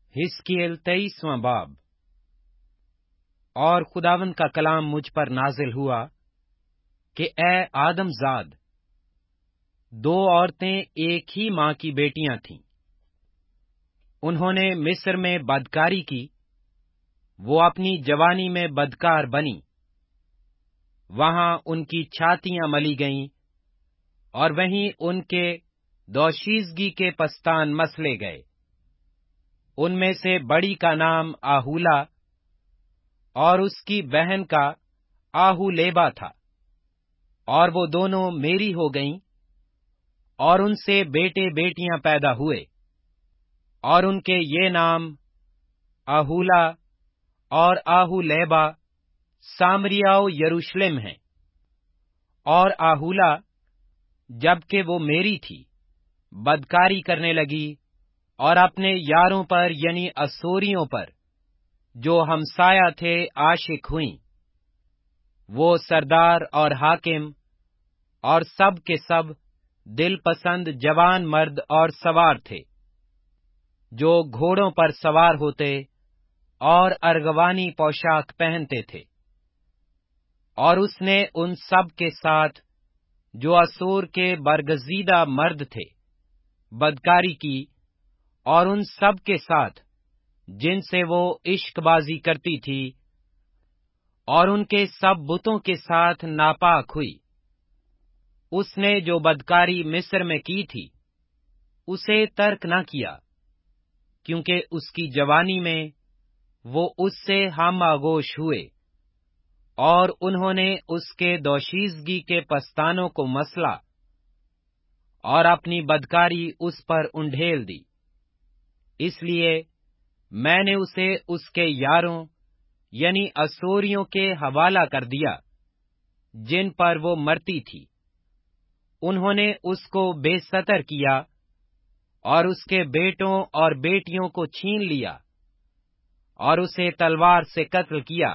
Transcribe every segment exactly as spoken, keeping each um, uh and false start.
حزقیل تیئیسواں باب۔ اور خداوند کا کلام مجھ پر نازل ہوا کہ اے آدم زاد، دو عورتیں ایک ہی ماں کی بیٹیاں تھیں۔ انہوں نے مصر میں بدکاری کی، وہ اپنی جوانی میں بدکار بنی۔ وہاں ان کی چھاتیاں ملی گئیں اور وہیں ان کے دوشیزگی کے پستان مسلے گئے۔ ان میں سے بڑی کا نام آہولا اور اس کی بہن کا آہولیبا تھا، اور وہ دونوں میری ہو گئیں، اور ان سے بیٹے بیٹیاں پیدا ہوئے، اور ان کے یہ نام آہولا اور آہولیبا سامریا و یروشلم ہیں۔ اور آہولا جبکہ وہ میری تھی بدکاری کرنے لگی اور اپنے یاروں پر یعنی اسوریوں پر جو ہمسایہ تھے عاشق ہوئیں۔ وہ سردار اور حاکم اور سب کے سب دل پسند جوان مرد اور سوار تھے، جو گھوڑوں پر سوار ہوتے اور ارغوانی پوشاک پہنتے تھے۔ اور اس نے ان سب کے ساتھ جو اسور کے برگزیدہ مرد تھے بدکاری کی، اور ان سب کے ساتھ جن سے وہ عشق بازی کرتی تھی، اور ان کے سب بتوں کے ساتھ ناپاک ہوئی۔ اس نے جو بدکاری مصر میں کی تھی اسے ترک نہ کیا، کیونکہ اس کی جوانی میں وہ اس سے ہم آغوش ہوئے، اور انہوں نے اس کے دوشیزگی کے پستانوں کو مسلا اور اپنی بدکاری اس پر انڈھیل دی۔ اس لیے میں نے اسے اس کے یاروں یعنی اسوریوں کے حوالہ کر دیا جن پر وہ مرتی تھی۔ انہوں نے اس کو بے ستر کیا اور اس کے بیٹوں اور بیٹیوں کو چھین لیا اور اسے تلوار سے قتل کیا۔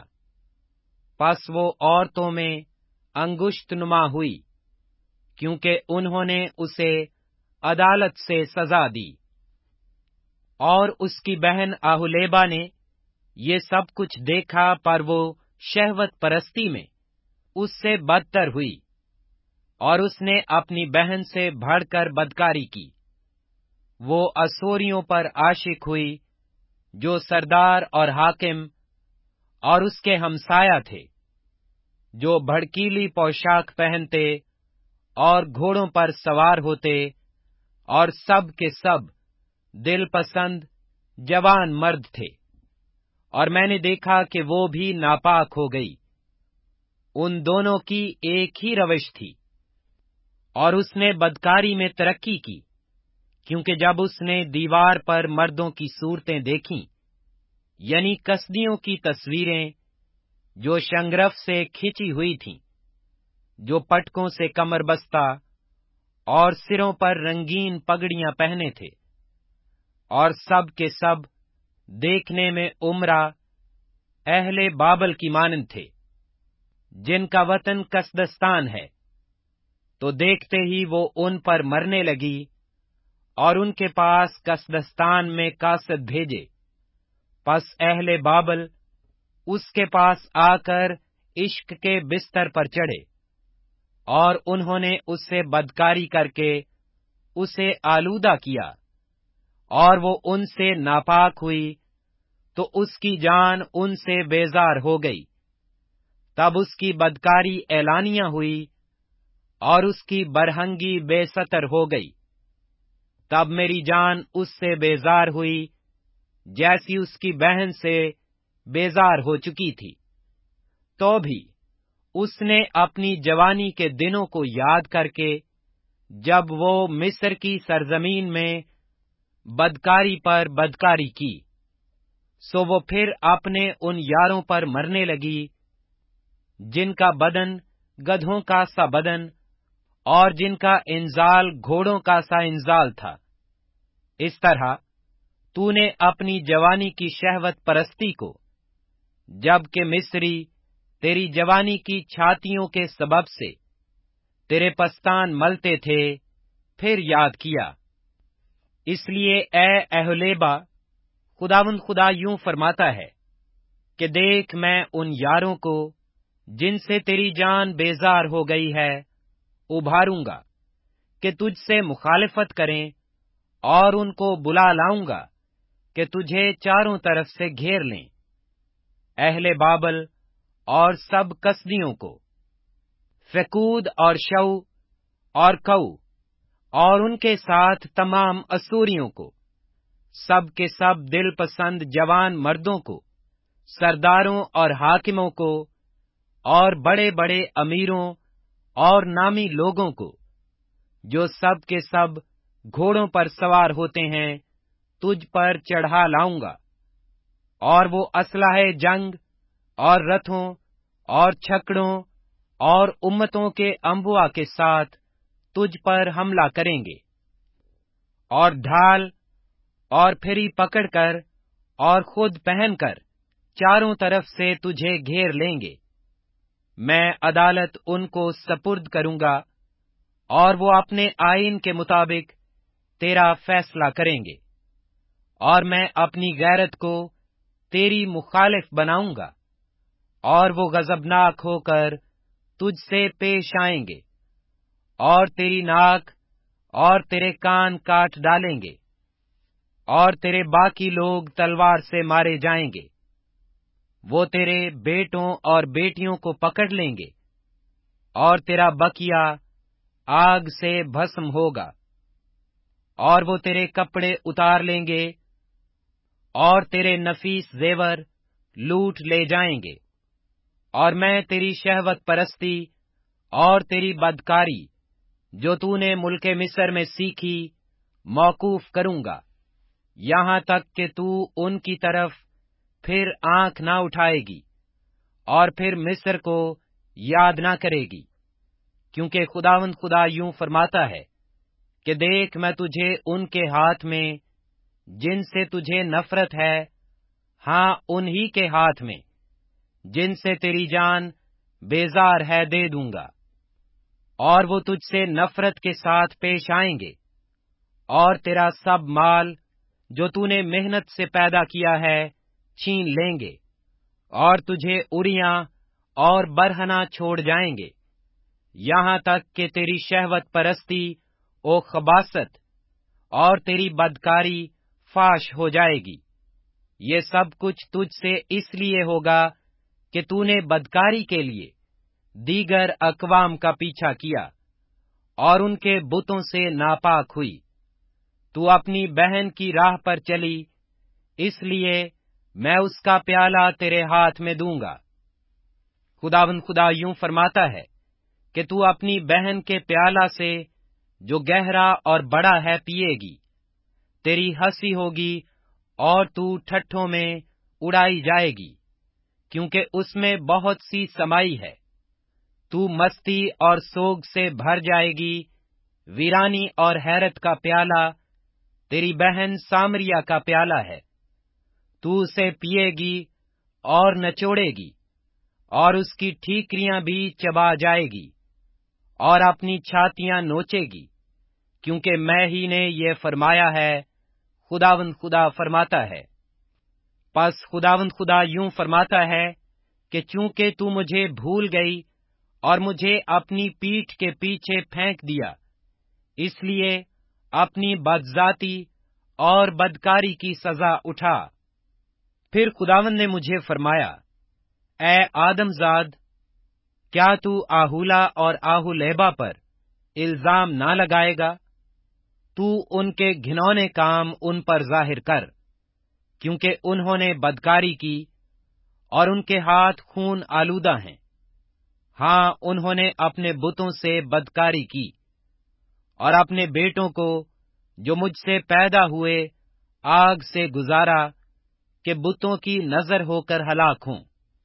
پس وہ عورتوں میں انگشت نما ہوئی، کیونکہ انہوں نے اسے عدالت سے سزا دی۔ اور اس کی بہن آہولیبا نے یہ سب کچھ دیکھا، پر وہ شہوت پرستی میں اس سے بدتر ہوئی، اور اس نے اپنی بہن سے بڑھ کر بدکاری کی۔ وہ اسوریوں پر عاشق ہوئی جو سردار اور حاکم اور اس کے ہمسایہ تھے، جو بھڑکیلی پوشاک پہنتے اور گھوڑوں پر سوار ہوتے، اور سب کے سب دل پسند جوان مرد تھے۔ اور میں نے دیکھا کہ وہ بھی ناپاک ہو گئی۔ ان دونوں کی ایک ہی روش تھی، اور اس نے بدکاری میں ترقی کی، کیونکہ جب اس نے دیوار پر مردوں کی صورتیں دیکھیں، یعنی کسدیوں کی تصویریں جو شنگرف سے کھینچی ہوئی تھیں، جو پٹکوں سے کمر بستہ اور سروں پر رنگین پگڑیاں پہنے تھے، اور سب کے سب دیکھنے میں عمرہ اہل بابل کی مانند تھے، جن کا وطن کسدستان ہے، تو دیکھتے ہی وہ ان پر مرنے لگی اور ان کے پاس کسدستان میں قاصد بھیجے۔ پس اہل بابل اس کے پاس آ کر عشق کے بستر پر چڑھے، اور انہوں نے اس سے بدکاری کر کے اسے آلودہ کیا، اور وہ ان سے ناپاک ہوئی، تو اس کی جان ان سے بیزار ہو گئی۔ تب اس کی بدکاری اعلانیہ ہوئی اور اس کی برہنگی بے ستر ہو گئی۔ تب میری جان اس سے بیزار ہوئی جیسی اس کی بہن سے بیزار ہو چکی تھی۔ تو بھی اس نے اپنی جوانی کے دنوں کو یاد کر کے، جب وہ مصر کی سرزمین میں بدکاری پر بدکاری کی، سو وہ پھر اپنے ان یاروں پر مرنے لگی جن کا بدن گدھوں کا سا بدن اور جن کا انزال گھوڑوں کا سا انزال تھا۔ اس طرح تو نے اپنی جوانی کی شہوت پرستی کو، جبکہ مصری تیری جوانی کی چھاتیوں کے سبب سے تیرے پستان ملتے تھے، پھر یاد کیا۔ اس لیے اے اہولیبا، خداوند خدا یوں فرماتا ہے کہ دیکھ میں ان یاروں کو جن سے تیری جان بیزار ہو گئی ہے ابھاروں گا کہ تجھ سے مخالفت کریں، اور ان کو بلا لاؤں گا کہ تجھے چاروں طرف سے گھیر لیں، اہل بابل اور سب کسدیوں کو، فکود اور شو اور کو اور ان کے ساتھ تمام اسوریوں کو، سب کے سب دل پسند جوان مردوں کو، سرداروں اور حاکموں کو، اور بڑے بڑے امیروں اور نامی لوگوں کو، جو سب کے سب گھوڑوں پر سوار ہوتے ہیں، تجھ پر چڑھا لاؤں گا، اور وہ اسلحہ جنگ اور رتھوں اور چھکڑوں اور امتوں کے انبوا کے ساتھ تجھ پر حملہ کریں گے، اور ڈھال اور پھری پکڑ کر اور خود پہن کر چاروں طرف سے تجھے گھیر لیں گے۔ میں عدالت ان کو سپرد کروں گا، اور وہ اپنے آئین کے مطابق تیرا فیصلہ کریں گے، اور میں اپنی غیرت کو تیری مخالف بناؤں گا، اور وہ غضبناک ہو کر تجھ سے پیش آئیں گے، اور تیری ناک اور تیرے کان کاٹ ڈالیں گے، اور تیرے باقی لوگ تلوار سے مارے جائیں گے۔ وہ تیرے بیٹوں اور بیٹیوں کو پکڑ لیں گے، اور تیرا بکیا آگ سے بھسم ہوگا، اور وہ تیرے کپڑے اتار لیں گے، اور تیرے نفیس زیور لوٹ لے جائیں گے، اور میں تیری شہوت پرستی اور تیری بدکاری جو تو نے ملک مصر میں سیکھی موقوف کروں گا، یہاں تک کہ تو ان کی طرف پھر آنکھ نہ اٹھائے گی، اور پھر مصر کو یاد نہ کرے گی، کیونکہ خداوند خدا یوں فرماتا ہے کہ دیکھ میں تجھے ان کے ہاتھ میں جن سے تجھے نفرت ہے، ہاں انہی کے ہاتھ میں جن سے تیری جان بیزار ہے دے دوں گا، اور وہ تجھ سے نفرت کے ساتھ پیش آئیں گے، اور تیرا سب مال جو تو نے محنت سے پیدا کیا ہے چھین لیں گے، اور تجھے اریاں اور برہنہ چھوڑ جائیں گے، یہاں تک کہ تیری شہوت پرستی و خباثت اور تیری بدکاری فاش ہو جائے گی۔ یہ سب کچھ تجھ سے اس لیے ہوگا کہ تو نے بدکاری کے لیے دیگر اقوام کا پیچھا کیا، اور ان کے بتوں سے ناپاک ہوئی۔ تو اپنی بہن کی راہ پر چلی، اس لیے میں اس کا پیالہ تیرے ہاتھ میں دوں گا۔ خداوند خدا یوں فرماتا ہے کہ تو اپنی بہن کے پیالہ سے جو گہرا اور بڑا ہے پیے گی، تیری ہنسی ہوگی اور تو ٹھٹھوں میں اڑائی جائے گی، کیونکہ اس میں بہت سی سمائی ہے۔ تو مستی اور سوگ سے بھر جائے گی، ویرانی اور حیرت کا پیالہ تیری بہن سامریا کا پیالہ ہے۔ تو اسے پیے گی اور نچوڑے گی، اور اس کی ٹھیکریاں بھی چبا جائے گی، اور اپنی چھاتیاں نوچے گی، کیونکہ میں ہی نے یہ فرمایا ہے، خداوند خدا فرماتا ہے۔ پس خداوند خدا یوں فرماتا ہے کہ چونکہ تو مجھے بھول گئی اور مجھے اپنی پیٹھ کے پیچھے پھینک دیا، اس لیے اپنی بدذاتی اور بدکاری کی سزا اٹھا۔ پھر خداوند نے مجھے فرمایا، اے آدم زاد، کیا تو آہولا اور آہولیبا پر الزام نہ لگائے گا؟ تو ان کے گھنونے کام ان پر ظاہر کر، کیونکہ انہوں نے بدکاری کی اور ان کے ہاتھ خون آلودہ ہیں۔ ہاں انہوں نے اپنے بتوں سے بدکاری کی، اور اپنے بیٹوں کو جو مجھ سے پیدا ہوئے آگ سے گزارا کہ بتوں کی نظر ہو کر ہلاک ہوں۔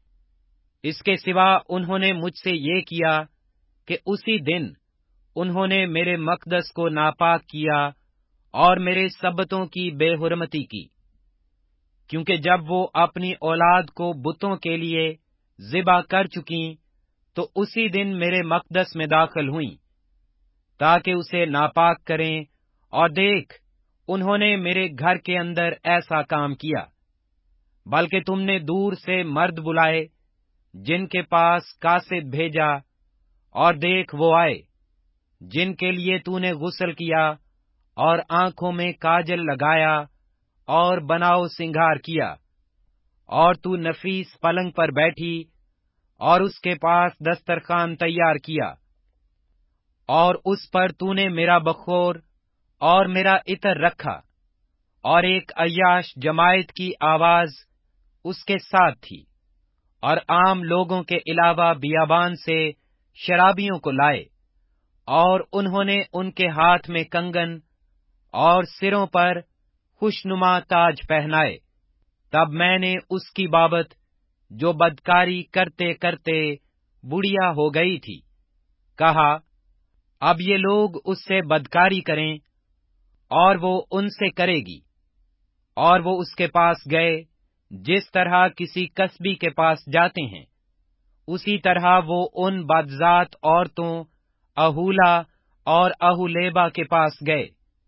اس کے سوا انہوں نے مجھ سے یہ کیا کہ اسی دن انہوں نے میرے مقدس کو ناپاک کیا اور میرے سبتوں کی بے حرمتی کی، کیونکہ جب وہ اپنی اولاد کو بتوں کے لیے ذبح کر چکیں تو اسی دن میرے مقدس میں داخل ہوئیں، تاکہ اسے ناپاک کریں، اور دیکھ انہوں نے میرے گھر کے اندر ایسا کام کیا، بلکہ تم نے دور سے مرد بلائے جن کے پاس کاسب بھیجا، اور دیکھ وہ آئے جن کے لیے تو نے غسل کیا اور آنکھوں میں کاجل لگایا اور بناؤ سنگھار کیا، اور تو نفیس پلنگ پر بیٹھی اور اس کے پاس دسترخوان تیار کیا، اور اس پر تو نے میرا بخور اور میرا عطر رکھا، اور ایک عیاش جماعت کی آواز اس کے ساتھ تھی، اور عام لوگوں کے علاوہ بیابان سے شرابیوں کو لائے، اور انہوں نے ان کے ہاتھ میں کنگن اور سروں پر خوشنما تاج پہنائے۔ تب میں نے اس کی بابت جو بدکاری کرتے کرتے بڑھیا ہو گئی تھی کہا، اب یہ لوگ اس سے بدکاری کریں، اور وہ ان سے کرے گی۔ اور وہ اس کے پاس گئے جس طرح کسی کسبی کے پاس جاتے ہیں، اسی طرح وہ ان بدذات عورتوں اہولا اور اہولیبا کے پاس گئے،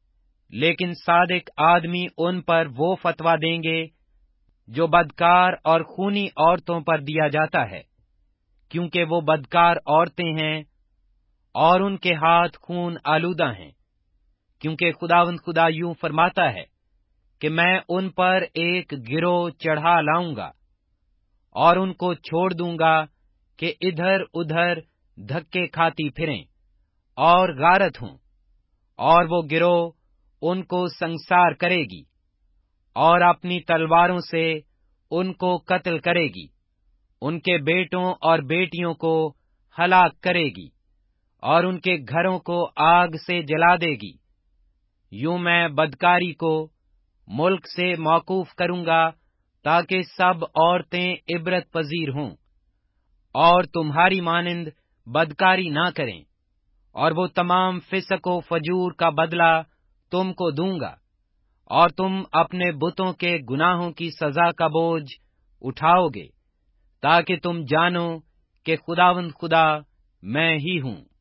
لیکن صادق آدمی ان پر وہ فتویٰ دیں گے جو بدکار اور خونی عورتوں پر دیا جاتا ہے، کیونکہ وہ بدکار عورتیں ہیں اور ان کے ہاتھ خون آلودہ ہیں، کیونکہ خداوند خدا یوں فرماتا ہے کہ میں ان پر ایک گروہ چڑھا لاؤں گا اور ان کو چھوڑ دوں گا کہ ادھر ادھر دھکے کھاتی پھریں اور غارت ہوں، اور وہ گروہ ان کو سنسار کرے گی اور اپنی تلواروں سے ان کو قتل کرے گی، ان کے بیٹوں اور بیٹیوں کو ہلاک کرے گی اور ان کے گھروں کو آگ سے جلا دے گی۔ یوں میں بدکاری کو ملک سے موقوف کروں گا تاکہ سب عورتیں عبرت پذیر ہوں اور تمہاری مانند بدکاری نہ کریں، اور وہ تمام فسق و فجور کا بدلہ تم کو دوں گا، اور تم اپنے بتوں کے گناہوں کی سزا کا بوجھ اٹھاؤ گے، تاکہ تم جانو کہ خداوند خدا میں ہی ہوں۔